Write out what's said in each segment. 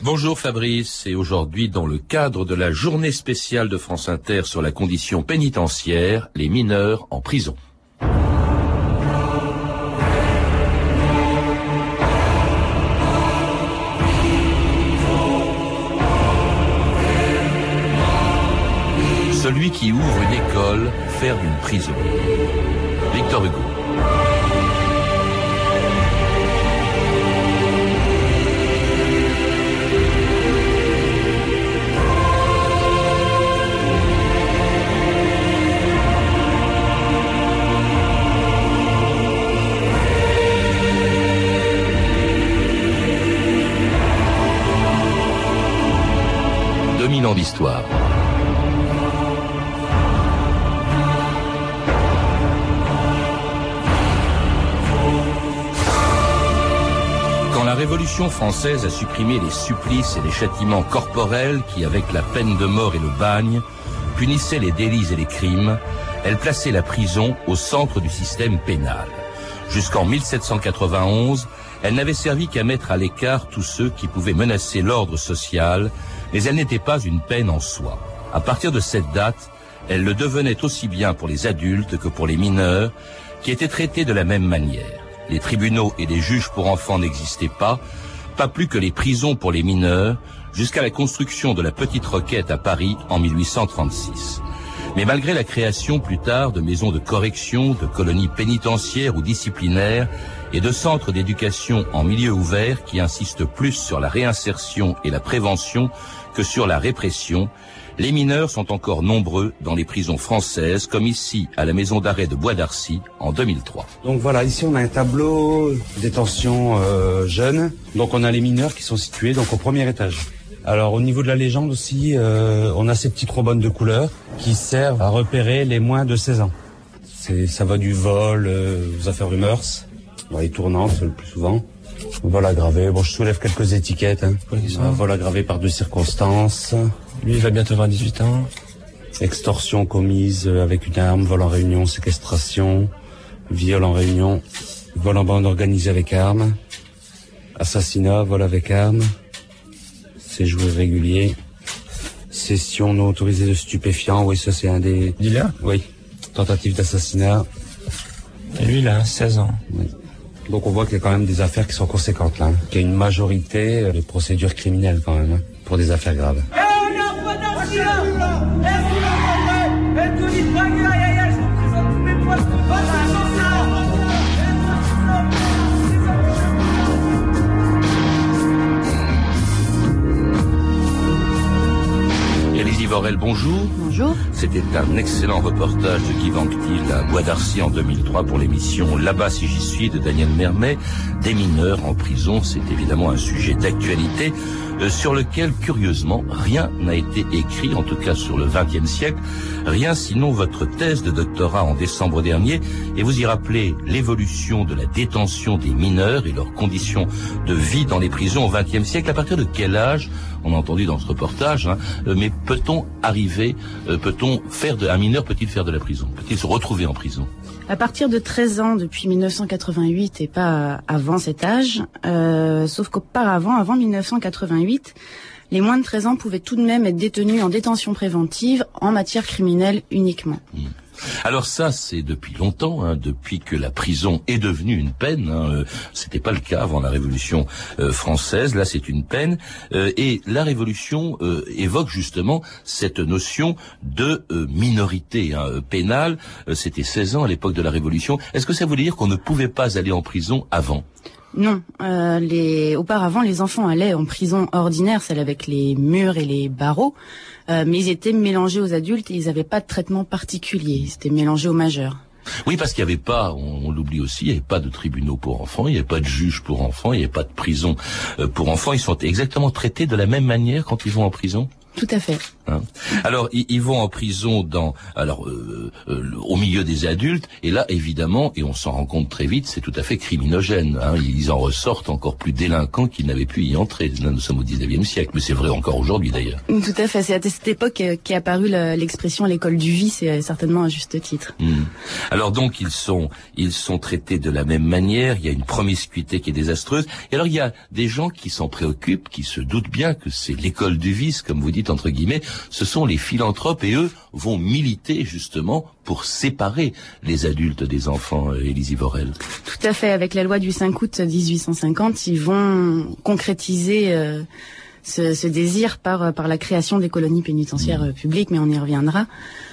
Bonjour Fabrice, et aujourd'hui dans le cadre de la journée spéciale de France Inter sur la condition pénitentiaire, les mineurs en prison. Celui qui ouvre une école, faire d'une prison. Victor Hugo. Ans d'histoire. Quand la Révolution française a supprimé les supplices et les châtiments corporels qui, avec la peine de mort et le bagne, punissaient les délits et les crimes, elle plaçait la prison au centre du système pénal. Jusqu'en 1791, elle n'avait servi qu'à mettre à l'écart tous ceux qui pouvaient menacer l'ordre social, mais elle n'était pas une peine en soi. À partir de cette date, elle le devenait aussi bien pour les adultes que pour les mineurs, qui étaient traités de la même manière. Les tribunaux et les juges pour enfants n'existaient pas plus que les prisons pour les mineurs, jusqu'à la construction de la Petite Requête à Paris en 1836. Mais malgré la création plus tard de maisons de correction, de colonies pénitentiaires ou disciplinaires et de centres d'éducation en milieu ouvert qui insistent plus sur la réinsertion et la prévention que sur la répression, les mineurs sont encore nombreux dans les prisons françaises, comme ici à la maison d'arrêt de Bois d'Arcy en 2003. Donc voilà, ici on a un tableau détention jeunes. Donc on a les mineurs qui sont situés donc au premier étage. Alors au niveau de la légende aussi, on a ces petits trombones de couleur qui servent à repérer les moins de 16 ans. Ça va du vol aux affaires rumeurs, les tournantes le plus souvent. Voilà gravé, bon je soulève quelques étiquettes. Voilà gravé par 2 circonstances. Lui il va bientôt avoir 18 ans. Extorsion commise avec une arme, vol en réunion, séquestration, viol en réunion, vol en bande organisée avec arme, assassinat, vol avec arme, séjour irrégulier, cession non autorisée de stupéfiants, oui ça c'est un des... Dealer ? Oui, tentative d'assassinat. Et lui il a 16 ans. Oui. Donc on voit qu'il y a quand même des affaires qui sont conséquentes là, qu'il y a une majorité de procédures criminelles quand même, pour des affaires graves. Vorel, bonjour. Bonjour. C'était un excellent reportage de Guy Vanctil à Bois d'Arcy en 2003 pour l'émission Là-bas si j'y suis de Daniel Mermet. Des mineurs en prison, c'est évidemment un sujet d'actualité sur lequel, curieusement, rien n'a été écrit, en tout cas sur le XXe siècle, rien sinon votre thèse de doctorat en décembre dernier, et vous y rappelez l'évolution de la détention des mineurs et leurs conditions de vie dans les prisons au XXe siècle. À partir de quel âge, on a entendu dans ce reportage, mais peut-on un mineur peut-il faire de la prison? Peut-il se retrouver en prison? À partir de 13 ans, depuis 1988 et pas avant cet âge, sauf qu'auparavant, avant 1988, les moins de 13 ans pouvaient tout de même être détenus en détention préventive en matière criminelle uniquement. Alors ça, c'est depuis longtemps, depuis que la prison est devenue une peine. C'était pas le cas avant la Révolution française. Là, c'est une peine. Et la Révolution évoque justement cette notion de minorité pénale. C'était 16 ans à l'époque de la Révolution. Est-ce que ça voulait dire qu'on ne pouvait pas aller en prison avant ? Non, auparavant les enfants allaient en prison ordinaire, celle avec les murs et les barreaux, mais ils étaient mélangés aux adultes et ils n'avaient pas de traitement particulier, ils étaient mélangés aux majeurs. Oui, parce qu'il n'y avait pas, on l'oublie aussi, il n'y avait pas de tribunaux pour enfants, il n'y avait pas de juges pour enfants, il n'y avait pas de prison pour enfants. Ils sont exactement traités de la même manière quand ils vont en prison. Tout à fait. Hein. Alors, ils vont en prison au milieu des adultes, et là, évidemment, et on s'en rend compte très vite, c'est tout à fait criminogène. Hein. Ils en ressortent encore plus délinquants qu'ils n'avaient pu y entrer. Là, nous sommes au 19e siècle, mais c'est vrai encore aujourd'hui, d'ailleurs. Tout à fait. C'est à cette époque qu'est apparue l'expression l'école du vice, et certainement à juste titre. Alors donc, ils sont traités de la même manière. Il y a une promiscuité qui est désastreuse. Et alors, il y a des gens qui s'en préoccupent, qui se doutent bien que c'est l'école du vice, comme vous dites, entre guillemets. Ce sont les philanthropes, et eux vont militer justement pour séparer les adultes des enfants, Élisée Vorel. Tout à fait. Avec la loi du 5 août 1850, ils vont concrétiser ce désir par la création des colonies pénitentiaires publiques, mais on y reviendra.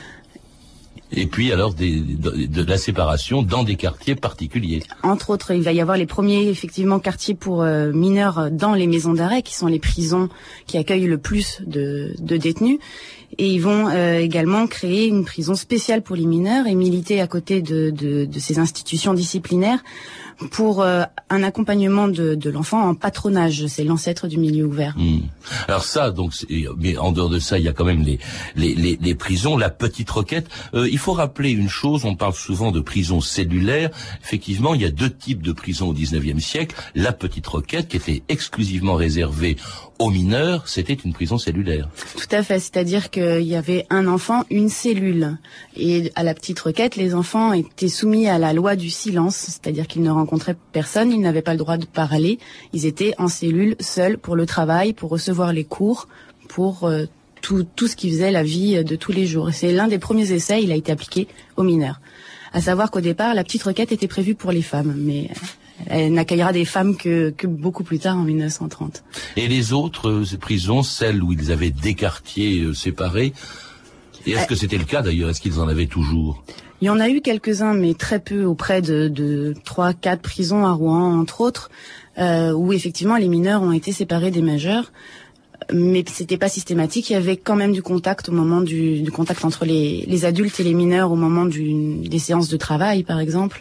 Et puis alors de la séparation dans des quartiers particuliers. Entre autres, il va y avoir les premiers effectivement quartiers pour mineurs dans les maisons d'arrêt, qui sont les prisons qui accueillent le plus de détenus. Et ils vont également créer une prison spéciale pour les mineurs et militer à côté de ces institutions disciplinaires pour un accompagnement de l'enfant en patronage. C'est l'ancêtre du milieu ouvert. Alors ça, donc, mais en dehors de ça, il y a quand même les prisons, la Petite Requête. Il faut rappeler une chose, on parle souvent de prisons cellulaires. Effectivement, il y a deux types de prisons au 19e siècle. La Petite Requête, qui était exclusivement réservée aux mineurs, c'était une prison cellulaire. Tout à fait, c'est-à-dire qu'il y avait un enfant, une cellule. Et à la Petite Requête, les enfants étaient soumis à la loi du silence, c'est-à-dire qu'ils ne rencontraient personne, ils n'avaient pas le droit de parler, ils étaient en cellule, seuls, pour le travail, pour recevoir les cours, pour tout ce qui faisait la vie de tous les jours. Et c'est l'un des premiers essais, il a été appliqué aux mineurs. À savoir qu'au départ, la Petite Requête était prévue pour les femmes, mais elle n'accueillera des femmes que beaucoup plus tard, en 1930. Et les autres prisons, celles où ils avaient des quartiers séparés, et est-ce que c'était le cas d'ailleurs? Est-ce qu'ils en avaient toujours? Il y en a eu quelques-uns, mais très peu, auprès de 3-4 prisons à Rouen, entre autres, où effectivement les mineurs ont été séparés des majeurs. Mais c'était pas systématique. Il y avait quand même du contact au moment du contact entre les adultes et les mineurs au moment des séances de travail, par exemple.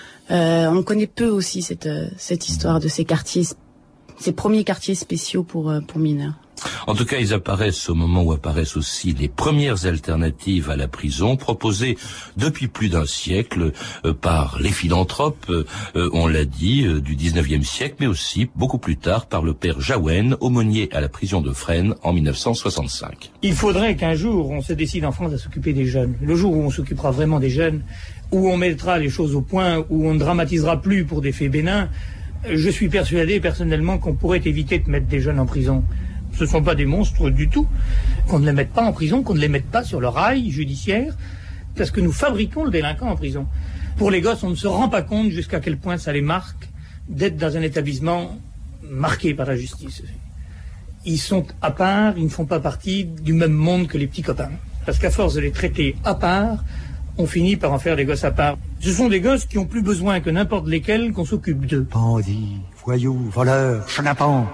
On connaît peu aussi cette histoire de ces premiers quartiers spéciaux pour mineurs. En tout cas, ils apparaissent au moment où apparaissent aussi les premières alternatives à la prison, proposées depuis plus d'un siècle par les philanthropes, on l'a dit, du 19e siècle, mais aussi beaucoup plus tard par le père Jaouen, aumônier à la prison de Fresnes en 1965. Il faudrait qu'un jour on se décide en France à s'occuper des jeunes. Le jour où on s'occupera vraiment des jeunes, où on mettra les choses au point, où on ne dramatisera plus pour des faits bénins, je suis persuadé personnellement qu'on pourrait éviter de mettre des jeunes en prison. Ce ne sont pas des monstres du tout. Qu'on ne les mette pas en prison, qu'on ne les mette pas sur le rail judiciaire, parce que nous fabriquons le délinquant en prison. Pour les gosses, on ne se rend pas compte jusqu'à quel point ça les marque d'être dans un établissement marqué par la justice. Ils sont à part, ils ne font pas partie du même monde que les petits copains. Parce qu'à force de les traiter à part, on finit par en faire des gosses à part. Ce sont des gosses qui ont plus besoin que n'importe lesquels qu'on s'occupe d'eux. Bandits, voyous, voleurs, chenapans.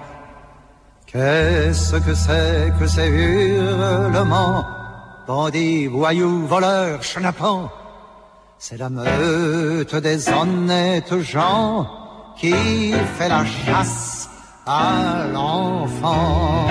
Qu'est-ce que c'est que ces hurlements? Bandits, voyous, voleurs, chenapans. C'est la meute des honnêtes gens qui fait la chasse à l'enfant.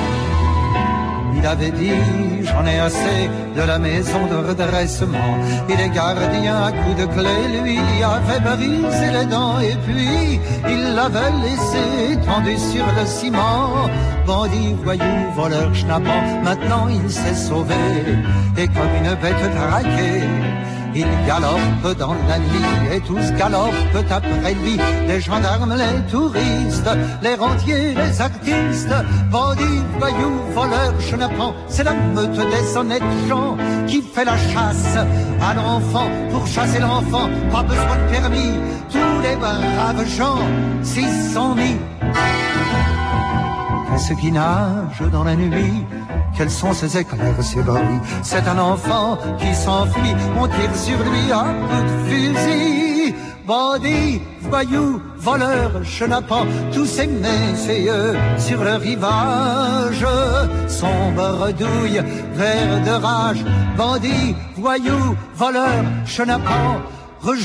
Il avait dit, j'en ai assez de la maison de redressement. Et les gardiens à coups de clé, lui, avait brisé les dents. Et puis, il l'avait laissé tendu sur le ciment. Bandit, voyou, voleur, schnappant, maintenant il s'est sauvé. Et comme une bête traquée, il galope dans la nuit et tous galopent après lui. Les gendarmes, les touristes, les rentiers, les artistes. Bandits, voyous, voleurs, chenapans, c'est la meute des honnêtes gens qui fait la chasse à l'enfant. Pour chasser l'enfant, pas besoin de permis. Tous les braves gens s'y sont mis. Qu'est-ce qui nage dans la nuit? Quels sont ces éclairs, ces bruits? C'est un enfant qui s'enfuit. On tire sur lui à coups de fusil. Bandits, voyous, voleurs, chenapans, tous ces messieurs sur le rivage. Sombre douille, vert de rage. Bandits, voyous, voleurs, chenapans,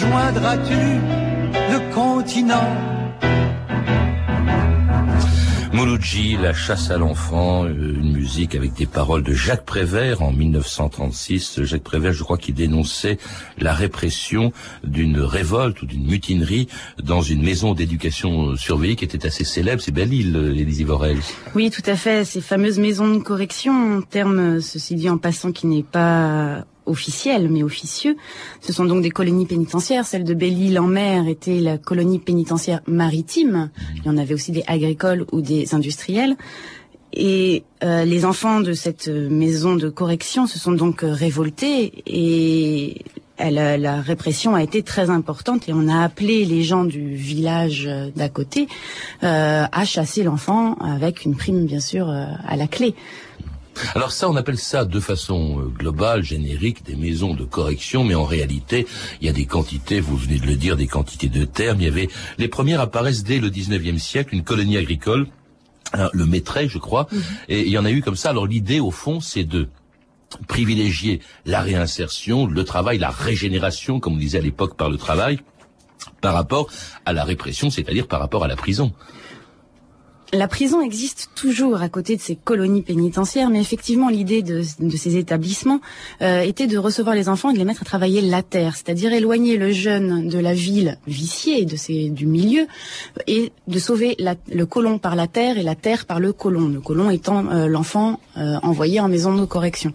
rejoindras-tu le continent? Mouloudji, La chasse à l'enfant, une musique avec des paroles de Jacques Prévert en 1936. Jacques Prévert, je crois qu'il dénonçait la répression d'une révolte ou d'une mutinerie dans une maison d'éducation surveillée qui était assez célèbre, c'est Belle-Île, Élisée Vorel. Oui, tout à fait. Ces fameuses maisons de correction, terme, ceci dit en passant, qui n'est pas officiel, mais officieux. Ce sont donc des colonies pénitentiaires. Celle de Belle-Île-en-Mer était la colonie pénitentiaire maritime. Il y en avait aussi des agricoles ou des industriels. Et les enfants de cette maison de correction se sont donc révoltés et la répression a été très importante et on a appelé les gens du village d'à côté à chasser l'enfant avec une prime bien sûr à la clé. Alors ça, on appelle ça de façon globale, générique, des maisons de correction, mais en réalité, il y a des quantités, vous venez de le dire, des quantités de termes. Il y avait, les premières apparaissent dès le 19e siècle, une colonie agricole, le Maitret, je crois, et il y en a eu comme ça. Alors l'idée, au fond, c'est de privilégier la réinsertion, le travail, la régénération, comme on disait à l'époque par le travail, par rapport à la répression, c'est-à-dire par rapport à la prison. La prison existe toujours à côté de ces colonies pénitentiaires, mais effectivement l'idée de ces établissements était de recevoir les enfants et de les mettre à travailler la terre, c'est-à-dire éloigner le jeune de la ville viciée, du milieu, et de sauver le colon par la terre et la terre par le colon étant l'enfant envoyé en maison de correction.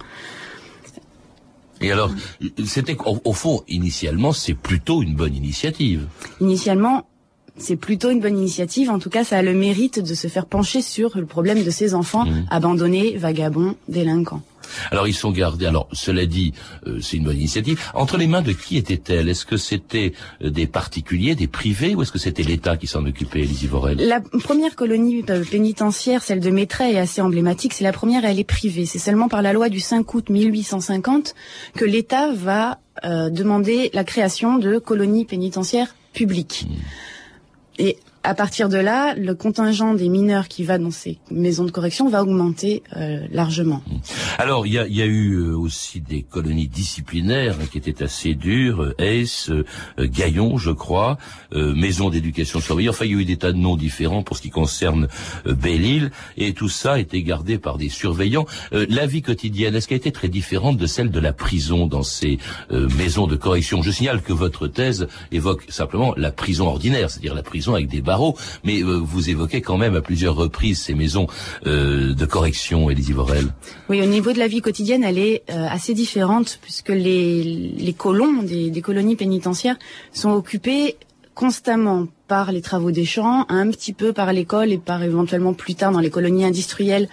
Et alors, c'était au fond, initialement, c'est plutôt une bonne initiative. Initialement, c'est plutôt une bonne initiative. En tout cas, ça a le mérite de se faire pencher sur le problème de ces enfants abandonnés, vagabonds, délinquants. Alors, ils sont gardés. Alors, cela dit, c'est une bonne initiative. Entre les mains de qui était-elle? Est-ce que c'était des particuliers, des privés, ou est-ce que c'était l'État qui s'en occupait, Élisée Vorel? La première colonie pénitentiaire, celle de Maitret, est assez emblématique. C'est la première, elle est privée. C'est seulement par la loi du 5 août 1850 que l'État va demander la création de colonies pénitentiaires publiques. Et à partir de là, le contingent des mineurs qui va dans ces maisons de correction va augmenter largement. Alors, il y a eu aussi des colonies disciplinaires qui étaient assez dures, Ace, Gaillon, je crois, maison d'éducation surveillée. Enfin, il y a eu des tas de noms différents pour ce qui concerne Belle-Île, et tout ça était gardé par des surveillants. La vie quotidienne, est-ce qu'elle était très différente de celle de la prison dans ces maisons de correction? Je signale que votre thèse évoque simplement la prison ordinaire, c'est-à-dire la prison avec des barreaux, mais vous évoquez quand même à plusieurs reprises ces maisons de correction, Élisée Vorel. Oui, au niveau de la vie quotidienne, elle est assez différente puisque les colons des colonies pénitentiaires sont occupés constamment par les travaux des champs, un petit peu par l'école et par éventuellement plus tard dans les colonies industrielles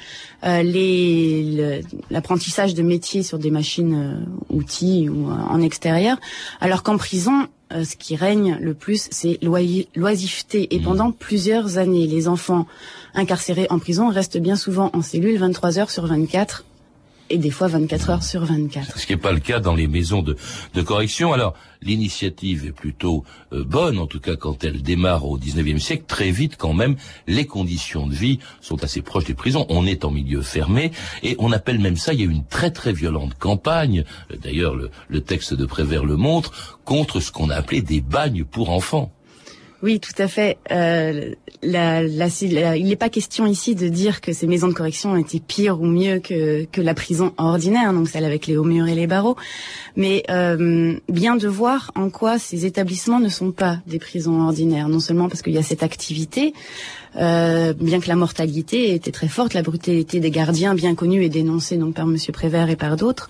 l'apprentissage de métiers sur des machines outils ou en extérieur, alors qu'en prison ce qui règne le plus, c'est l'oisiveté. Et pendant plusieurs années, les enfants incarcérés en prison restent bien souvent en cellule 23 heures sur 24 et des fois 24 heures sur 24. Ce qui n'est pas le cas dans les maisons de correction. Alors, l'initiative est plutôt bonne, en tout cas quand elle démarre au 19e siècle. Très vite, quand même, les conditions de vie sont assez proches des prisons. On est en milieu fermé et on appelle même ça, il y a eu une très très violente campagne, d'ailleurs le texte de Prévert le montre, contre ce qu'on a appelé des bagnes pour enfants. Oui, tout à fait. Il n'est pas question ici de dire que ces maisons de correction étaient pires ou mieux que la prison ordinaire, donc celle avec les hauts murs et les barreaux, mais bien de voir en quoi ces établissements ne sont pas des prisons ordinaires, non seulement parce qu'il y a cette activité, bien que la mortalité était très forte, la brutalité des gardiens bien connue et dénoncée donc par Monsieur Prévert et par d'autres.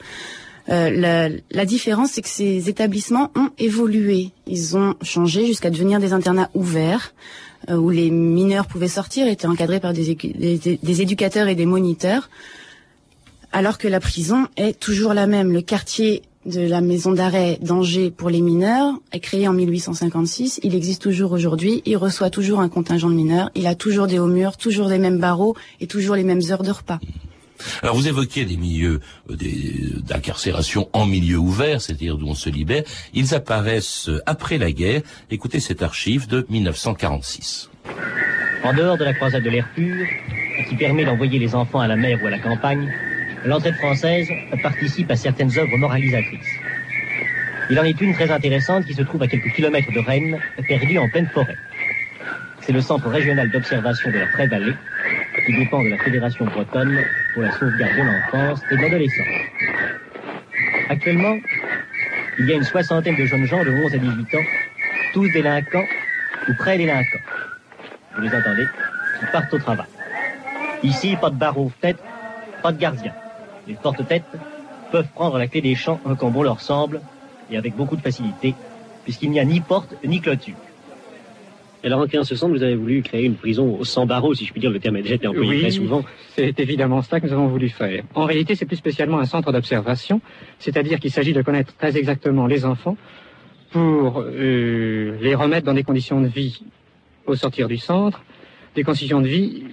La différence, c'est que ces établissements ont évolué. Ils ont changé jusqu'à devenir des internats ouverts, où les mineurs pouvaient sortir, étaient encadrés par des éducateurs et des moniteurs, alors que la prison est toujours la même. Le quartier de la maison d'arrêt d'Angers pour les mineurs est créé en 1856. Il existe toujours aujourd'hui. Il reçoit toujours un contingent de mineurs. Il a toujours des hauts murs, toujours les mêmes barreaux et toujours les mêmes heures de repas. Alors vous évoquez des milieux d'incarcération en milieu ouvert, c'est-à-dire d'où on se libère. Ils apparaissent après la guerre. Écoutez cette archive de 1946. En dehors de la croisade de l'air pur, qui permet d'envoyer les enfants à la mer ou à la campagne, l'entraide française participe à certaines œuvres moralisatrices. Il en est une très intéressante qui se trouve à quelques kilomètres de Rennes, perdue en pleine forêt. C'est le centre régional d'observation de la Pré-Vallée, qui dépend de la Fédération bretonne pour la sauvegarde de l'enfance et de l'adolescence. Actuellement, il y a une soixantaine de jeunes gens de 11 à 18 ans, tous délinquants ou pré-délinquants. Vous les entendez, qui partent au travail. Ici, pas de barreau aux fenêtres, pas de gardien. Les porte-têtes peuvent prendre la clé des champs comme bon leur semble, et avec beaucoup de facilité, puisqu'il n'y a ni porte ni clôture. Alors, en créant ce centre, vous avez voulu créer une prison sans barreaux, si je puis dire, le terme a déjà été employé très souvent. C'est évidemment ça que nous avons voulu faire. En réalité, c'est plus spécialement un centre d'observation, c'est-à-dire qu'il s'agit de connaître très exactement les enfants pour les remettre dans des conditions de vie au sortir du centre, des conditions de vie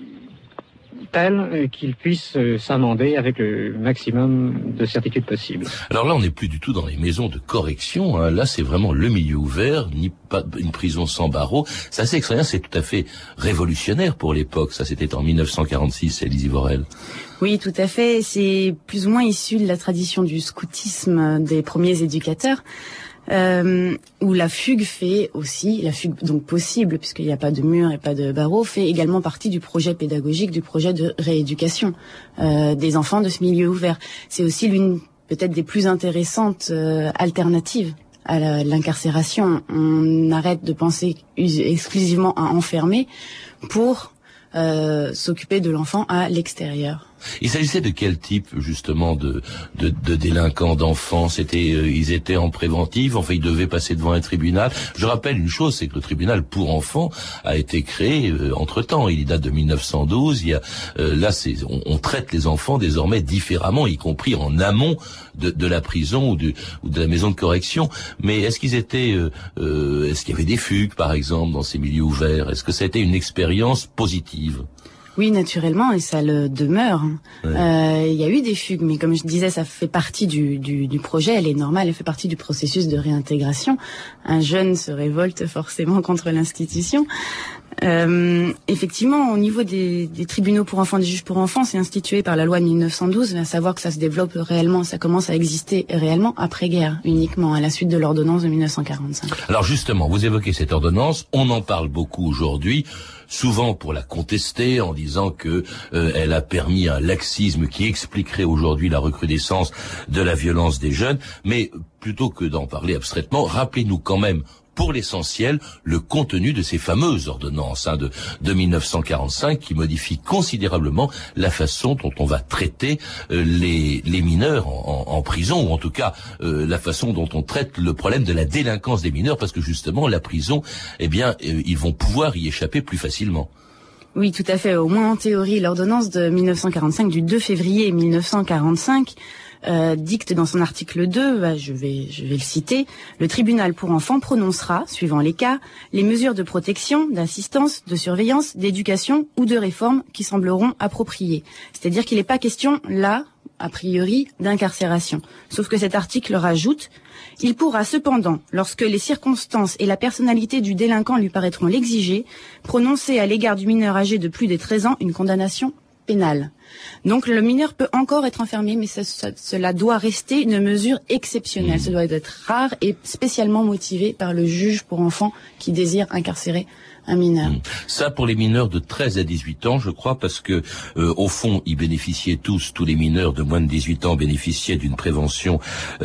telles qu'ils puissent s'amender avec le maximum de certitude possible. Alors là, on n'est plus du tout dans les maisons de correction. Hein. Là, c'est vraiment le milieu ouvert, ni pas une prison sans barreaux. C'est assez extraordinaire, c'est tout à fait révolutionnaire pour l'époque. Ça, c'était en 1946, Élise Ivorel. Oui, tout à fait. C'est plus ou moins issu de la tradition du scoutisme des premiers éducateurs. Où la fugue fait aussi, la fugue donc possible, puisqu'il n'y a pas de mur et pas de barreaux, fait également partie du projet pédagogique, du projet de rééducation des enfants de ce milieu ouvert. C'est aussi l'une peut-être des plus intéressantes alternatives à l'incarcération. On arrête de penser exclusivement à enfermer pour s'occuper de l'enfant à l'extérieur. Il s'agissait de quel type justement de délinquants, d'enfants? Ils étaient en préventive, enfin ils devaient passer devant un tribunal. Je rappelle une chose, c'est que le tribunal pour enfants a été créé entre-temps. Il date de 1912. On traite les enfants désormais différemment, y compris en amont de la prison ou de la maison de correction. Mais est-ce qu'il y avait des fugues par exemple dans ces milieux ouverts? Est-ce que ça a été une expérience positive? Oui, naturellement, et ça le demeure. Ouais. Y a eu des fugues, mais comme je disais, ça fait partie du projet, elle est normale, elle fait partie du processus de réintégration. Un jeune se révolte forcément contre l'institution. Effectivement, au niveau des tribunaux pour enfants, des juges pour enfants, c'est institué par la loi de 1912, à savoir que ça se développe réellement, ça commence à exister réellement après-guerre, uniquement à la suite de l'ordonnance de 1945. Alors justement, vous évoquez cette ordonnance, on en parle beaucoup aujourd'hui, souvent pour la contester en disant que elle a permis un laxisme qui expliquerait aujourd'hui la recrudescence de la violence des jeunes, mais plutôt que d'en parler abstraitement, rappelez-nous quand même pour l'essentiel, le contenu de ces fameuses ordonnances de 1945 qui modifient considérablement la façon dont on va traiter les mineurs en prison, ou en tout cas la façon dont on traite le problème de la délinquance des mineurs, parce que justement la prison, ils vont pouvoir y échapper plus facilement. Oui, tout à fait. Au moins en théorie, l'ordonnance de 1945 du 2 février 1945 dicte dans son article 2, je vais le citer, le tribunal pour enfants prononcera, suivant les cas, les mesures de protection, d'assistance, de surveillance, d'éducation ou de réforme qui sembleront appropriées. C'est-à-dire qu'il n'est pas question, là, a priori, d'incarcération. Sauf que cet article rajoute, il pourra cependant, lorsque les circonstances et la personnalité du délinquant lui paraîtront l'exiger, prononcer à l'égard du mineur âgé de plus de 13 ans une condamnation pénale. Donc le mineur peut encore être enfermé, mais cela doit rester une mesure exceptionnelle. Ça doit être rare et spécialement motivé par le juge pour enfants qui désire incarcérer un mineur. Ça pour les mineurs de 13 à 18 ans, je crois, parce que au fond, ils bénéficiaient tous les mineurs de moins de 18 ans bénéficiaient d'une prévention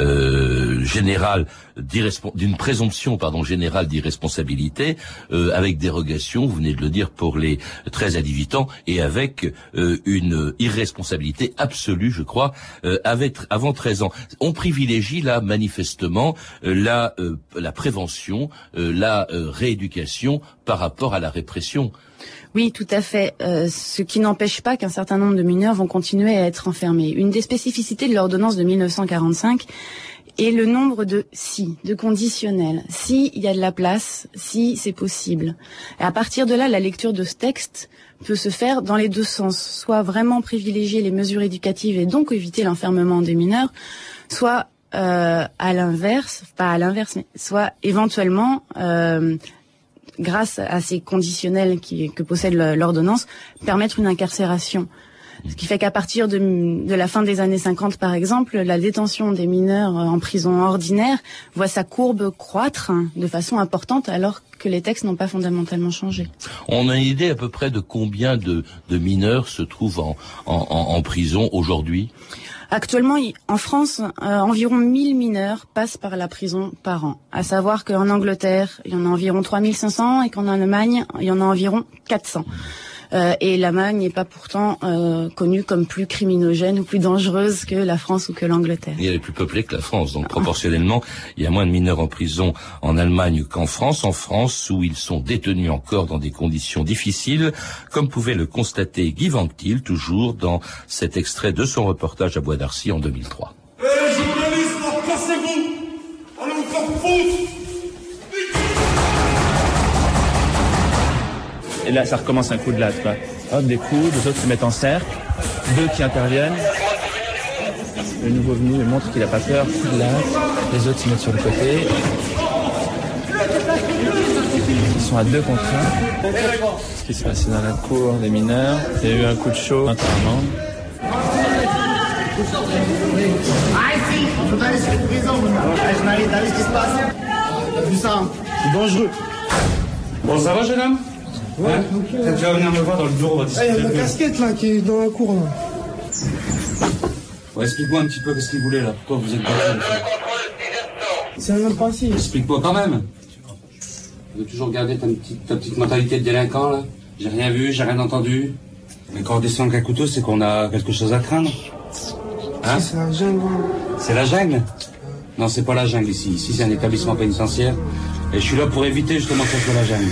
générale, d'une présomption générale d'irresponsabilité, avec dérogation, vous venez de le dire, pour les 13 à 18 ans, et avec une irresponsabilité absolue, je crois, avant 13 ans. On privilégie là manifestement la prévention, la rééducation par rapport à la répression. Oui, tout à fait. Ce qui n'empêche pas qu'un certain nombre de mineurs vont continuer à être enfermés. Une des spécificités de l'ordonnance de 1945 est le nombre de si, de conditionnels. Si il y a de la place, si c'est possible. Et à partir de là, la lecture de ce texte peut se faire dans les deux sens. Soit vraiment privilégier les mesures éducatives et donc éviter l'enfermement des mineurs, soit à l'inverse, pas à l'inverse, mais soit éventuellement grâce à ces conditionnels que possède l'ordonnance, permettre une incarcération. Ce qui fait qu'à partir de la fin des années 50, par exemple, la détention des mineurs en prison ordinaire voit sa courbe croître de façon importante, alors que les textes n'ont pas fondamentalement changé. On a une idée à peu près de combien de mineurs se trouvent en prison aujourd'hui ? Actuellement, en France, environ 1000 mineurs passent par la prison par an. À savoir qu'en Angleterre, il y en a environ 3500 et qu'en Allemagne, il y en a environ 400. Et l'Allemagne n'est pas pourtant connue comme plus criminogène ou plus dangereuse que la France ou que l'Angleterre. Et elle est plus peuplée que la France, donc proportionnellement, il y a moins de mineurs en prison en Allemagne qu'en France. En France, où ils sont détenus encore dans des conditions difficiles, comme pouvait le constater Guy Vanctil, toujours dans cet extrait de son reportage à Bois d'Arcy en 2003. Journalistes, cassez-vous! Allez vous faire foutre! Et là, ça recommence un coup de latte, quoi. Hop, des coups, les autres se mettent en cercle, 2 qui interviennent. Le nouveau venu montre qu'il n'a pas peur, coup de latte, les autres se mettent sur le côté. Ils sont à 2 contre 1. Ce qui s'est passé dans la cour des mineurs, il y a eu un coup de chaud, apparemment. T'as vu ça, hein? C'est dangereux. Bon, ça va, jeune homme? Ouais, T'as déjà venir me voir dans le bureau, on va discuter. Il y a ma casquette là qui est dans la cour là. Ouais, explique-moi un petit peu qu'est-ce qu'il voulait là. Pourquoi vous êtes battu? C'est un même principe. Explique-moi quand même. Tu veux toujours garder ta petite mentalité de délinquant là? J'ai rien vu, j'ai rien entendu. Mais quand on descend avec un couteau, c'est qu'on a quelque chose à craindre. Hein? C'est la jungle. C'est la jungle? Non, c'est pas la jungle ici. Ici, c'est un établissement pénitentiaire. Et je suis là pour éviter justement que ce soit la jungle.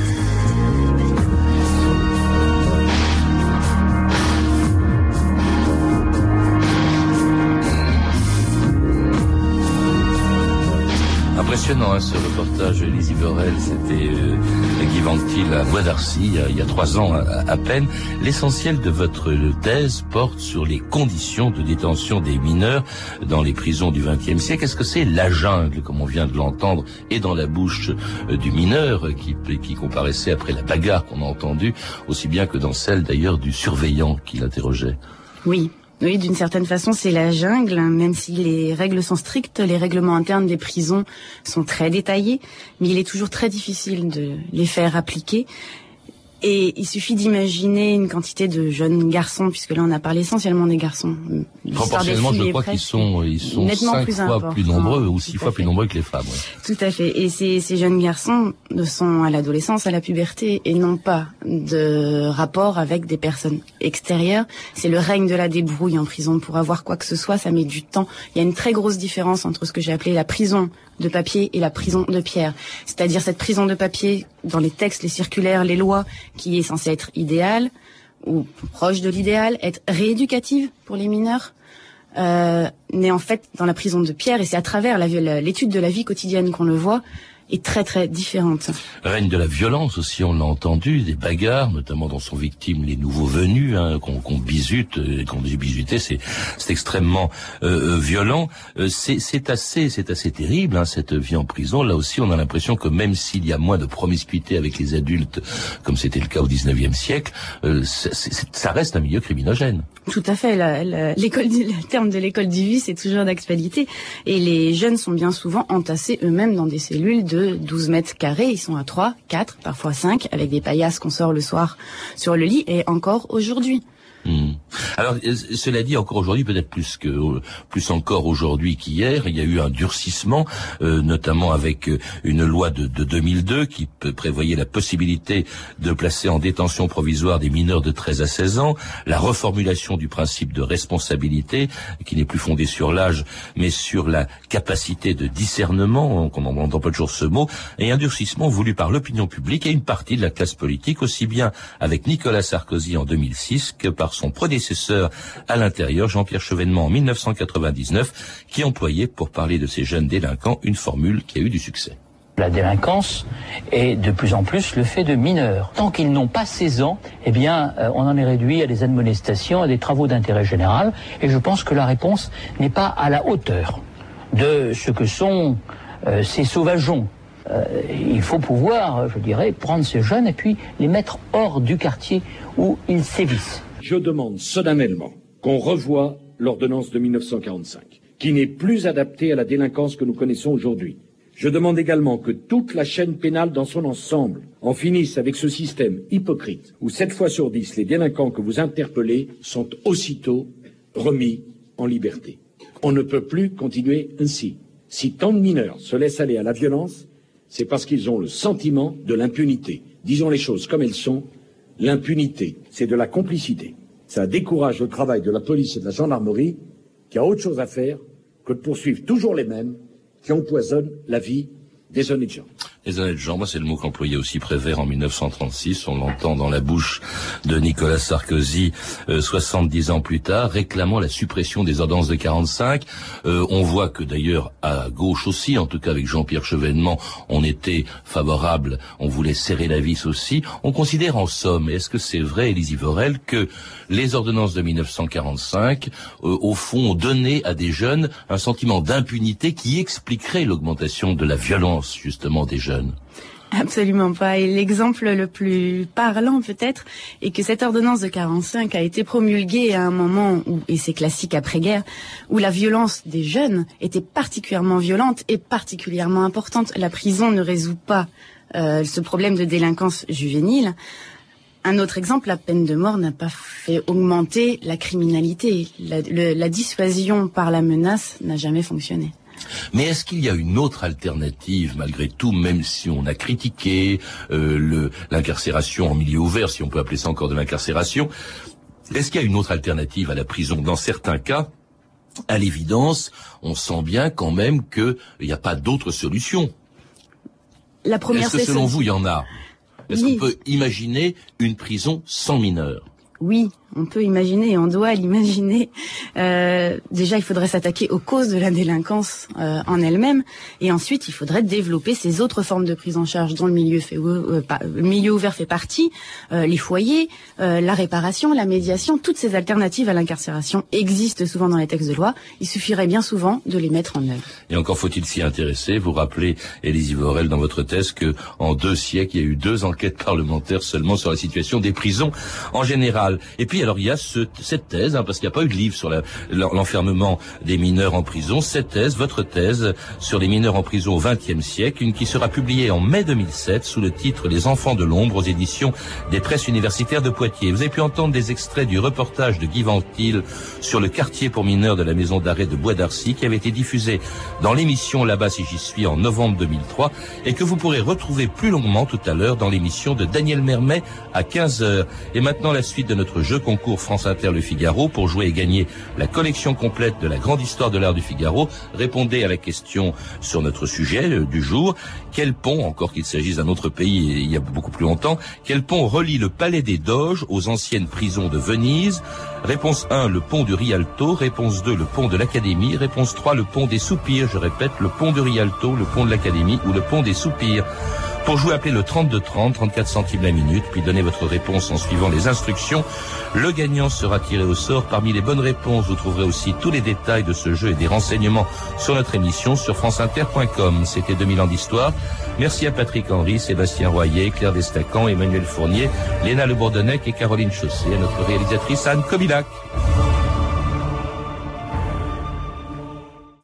Impressionnant, hein, ce reportage, Lizzie Borel, c'était Guy Vanctil à Bois d'Arcy, il y a 3 ans à peine. L'essentiel de votre thèse porte sur les conditions de détention des mineurs dans les prisons du XXe siècle. Est-ce que c'est la jungle, comme on vient de l'entendre, et dans la bouche du mineur, qui comparaissait après la bagarre qu'on a entendue, aussi bien que dans celle d'ailleurs du surveillant qui l'interrogeait? Oui, d'une certaine façon, c'est la jungle, même si les règles sont strictes, les règlements internes des prisons sont très détaillés, mais il est toujours très difficile de les faire appliquer. Et il suffit d'imaginer une quantité de jeunes garçons, puisque là on a parlé essentiellement des garçons. Proportionnellement, je crois qu'ils sont 5 fois plus nombreux ou 6 fois plus nombreux que les femmes. Ouais. Tout à fait. Et ces jeunes garçons sont à l'adolescence, à la puberté, et n'ont pas de rapport avec des personnes extérieures. C'est le règne de la débrouille en prison. Pour avoir quoi que ce soit, ça met du temps. Il y a une très grosse différence entre ce que j'ai appelé la prison de papier et la prison de pierre. C'est-à-dire cette prison de papier, dans les textes, les circulaires, les lois, qui est censée être idéale, ou proche de l'idéal, être rééducative pour les mineurs, n'est en fait dans la prison de pierre, et c'est à travers l'étude de la vie quotidienne qu'on le voit, est très très différente. Règne de la violence aussi, on l'a entendu, des bagarres, notamment dont sont victimes les nouveaux venus, qu'on bisute, qu'on dit bisuter, c'est extrêmement violent. C'est assez terrible, cette vie en prison. Là aussi, on a l'impression que même s'il y a moins de promiscuité avec les adultes, comme c'était le cas au XIXe siècle, ça reste un milieu criminogène. Tout à fait. Le terme de l'école du vice est toujours d'actualité, et les jeunes sont bien souvent entassés eux-mêmes dans des cellules de 12 mètres carrés, ils sont à 3, 4, parfois 5, avec des paillasses qu'on sort le soir sur le lit, et encore aujourd'hui. Alors, cela dit, encore aujourd'hui, peut-être plus encore aujourd'hui qu'hier, il y a eu un durcissement, notamment avec une loi de 2002 qui prévoyait la possibilité de placer en détention provisoire des mineurs de 13 à 16 ans, la reformulation du principe de responsabilité, qui n'est plus fondé sur l'âge, mais sur la capacité de discernement, on n'entend pas toujours ce mot, et un durcissement voulu par l'opinion publique et une partie de la classe politique, aussi bien avec Nicolas Sarkozy en 2006 que par son prédécesseur à l'intérieur, Jean-Pierre Chevènement, en 1999, qui employait, pour parler de ces jeunes délinquants, une formule qui a eu du succès. La délinquance est de plus en plus le fait de mineurs. Tant qu'ils n'ont pas 16 ans, on en est réduit à des admonestations, à des travaux d'intérêt général, et je pense que la réponse n'est pas à la hauteur de ce que sont ces sauvageons. Il faut pouvoir, prendre ces jeunes et puis les mettre hors du quartier où ils sévissent. Je demande solennellement qu'on revoie l'ordonnance de 1945, qui n'est plus adaptée à la délinquance que nous connaissons aujourd'hui. Je demande également que toute la chaîne pénale dans son ensemble en finisse avec ce système hypocrite où 7 fois sur 10, les délinquants que vous interpellez sont aussitôt remis en liberté. On ne peut plus continuer ainsi. Si tant de mineurs se laissent aller à la violence, c'est parce qu'ils ont le sentiment de l'impunité. Disons les choses comme elles sont, l'impunité, c'est de la complicité. Ça décourage le travail de la police et de la gendarmerie qui a autre chose à faire que de poursuivre toujours les mêmes qui empoisonnent la vie des honnêtes gens. Les honnêtes gens, c'est le mot qu'employait aussi Prévert en 1936. On l'entend dans la bouche de Nicolas Sarkozy 70 ans plus tard, réclamant la suppression des ordonnances de 45. On voit que d'ailleurs à gauche aussi, en tout cas avec Jean-Pierre Chevènement, on était favorable, on voulait serrer la vis aussi. On considère en somme, est-ce que c'est vrai, Élise Ivorel, que les ordonnances de 1945, au fond, ont donné à des jeunes un sentiment d'impunité qui expliquerait l'augmentation de la violence, justement, des jeunes? Absolument pas. Et l'exemple le plus parlant peut-être est que cette ordonnance de 45 a été promulguée à un moment où, et c'est classique après-guerre, où la violence des jeunes était particulièrement violente et particulièrement importante. La prison ne résout pas ce problème de délinquance juvénile. Un autre exemple, la peine de mort n'a pas fait augmenter la criminalité. La dissuasion par la menace n'a jamais fonctionné. Mais est-ce qu'il y a une autre alternative, malgré tout, même si on a critiqué l'incarcération en milieu ouvert, si on peut appeler ça encore de l'incarcération, est-ce qu'il y a une autre alternative à la prison? Dans certains cas, à l'évidence, on sent bien quand même qu'il n'y a pas d'autre solution. La première, est-ce que selon vous, il y en a? Est-ce qu'on peut imaginer une prison sans mineurs? Oui, on peut imaginer et on doit l'imaginer. Déjà, il faudrait s'attaquer aux causes de la délinquance en elle-même, et ensuite, il faudrait développer ces autres formes de prise en charge dont le milieu ouvert fait partie, les foyers, la réparation, la médiation, toutes ces alternatives à l'incarcération existent souvent dans les textes de loi. Il suffirait bien souvent de les mettre en œuvre. Et encore faut-il s'y intéresser. Vous rappelez, Élise Ivorel, dans votre thèse, que en 2 siècles, il y a eu 2 enquêtes parlementaires seulement sur la situation des prisons en général. Et puis alors il y a cette thèse, parce qu'il n'y a pas eu de livre sur l'enfermement des mineurs en prison, cette thèse, votre thèse sur les mineurs en prison au XXe siècle, une qui sera publiée en mai 2007 sous le titre Les enfants de l'ombre aux éditions des presses universitaires de Poitiers. Vous avez pu entendre des extraits du reportage de Guy Ventil sur le quartier pour mineurs de la maison d'arrêt de Bois d'Arcy qui avait été diffusé dans l'émission Là-bas si j'y suis en novembre 2003 et que vous pourrez retrouver plus longuement tout à l'heure dans l'émission de Daniel Mermet à 15h. Et maintenant la suite de notre jeu concours France Inter Le Figaro. Pour jouer et gagner la collection complète de la grande histoire de l'art du Figaro, répondez à la question sur notre sujet du jour. Quel pont, encore qu'il s'agisse d'un autre pays il y a beaucoup plus longtemps, quel pont relie le palais des Doges aux anciennes prisons de Venise? Réponse 1, le pont du Rialto. Réponse 2, le pont de l'Académie. Réponse 3, le pont des Soupirs. Je répète, le pont du Rialto, le pont de l'Académie ou le pont des Soupirs. Pour jouer, appelez le 3230, 34 centimes la minute, puis donnez votre réponse en suivant les instructions. Le gagnant sera tiré au sort. Parmi les bonnes réponses, vous trouverez aussi tous les détails de ce jeu et des renseignements sur notre émission sur franceinter.com. C'était 2000 ans d'histoire. Merci à Patrick Henry, Sébastien Royer, Claire Destacan, Emmanuel Fournier, Léna Le Bourdonnec et Caroline Chaussé, à notre réalisatrice Anne Kobilac.